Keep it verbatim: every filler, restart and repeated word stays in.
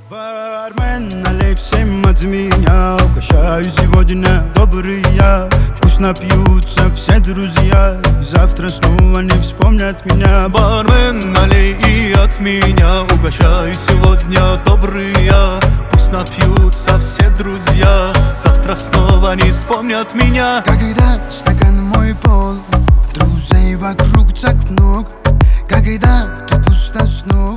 Бармен, налей всем от меня. Угощаю сегодня добрый я. Пусть напьются все друзья, завтра снова не вспомнят меня. Бармен, налей и от меня. Угощаю сегодня добрый я. Пусть напьются все друзья, завтра снова не вспомнят меня. Когда стакан мой пол, друзей вокруг так много. Когда ты пусто снова.